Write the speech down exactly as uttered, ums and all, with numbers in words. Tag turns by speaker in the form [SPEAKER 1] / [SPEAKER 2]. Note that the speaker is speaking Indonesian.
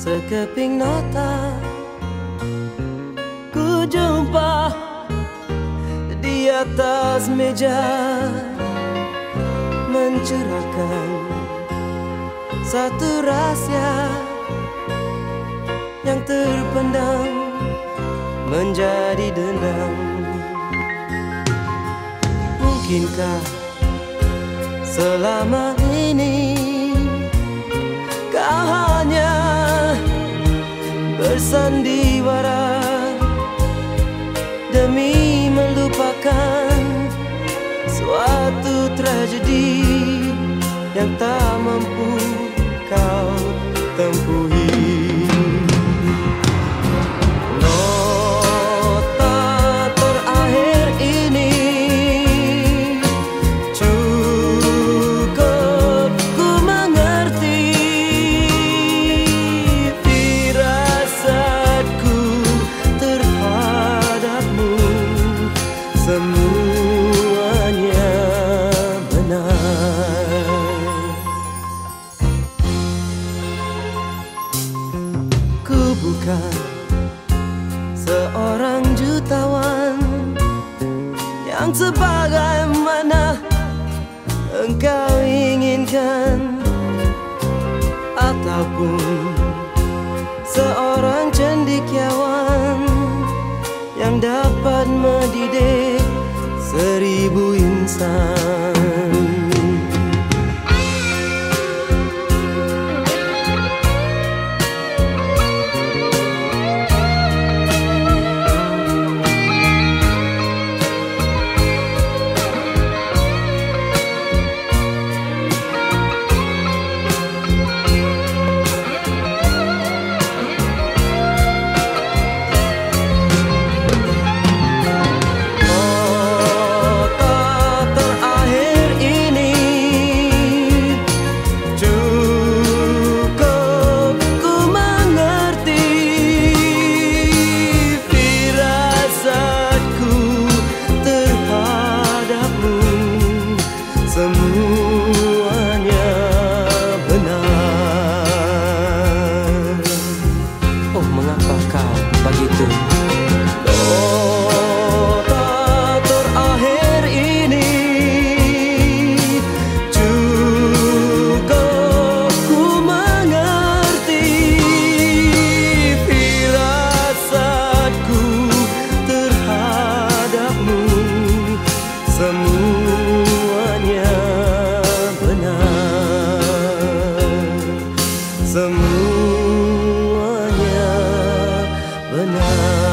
[SPEAKER 1] sekeping nota ku jumpa di atas meja, mencerahkan satu rahasia yang terpendam menjadi dendam. Mungkinkah selama ini kau hanya bersandiwara demi melupakan suatu tragedi yang tak mampu kau tempuhi. Nota terakhir ini cukup ku mengerti firasatku terhadapmu, semuanya benar. Ku bukan seorang jutawan yang sebagaimana engkau inginkan, ataupun seorang cendekiawan yang dapat mendidik seribu insan. Semuanya benar. Oh, mengapa kau begitu? Nota terakhir ini cukup ku mengerti firasatku terhadapmu, semuanya benar, semuanya benar.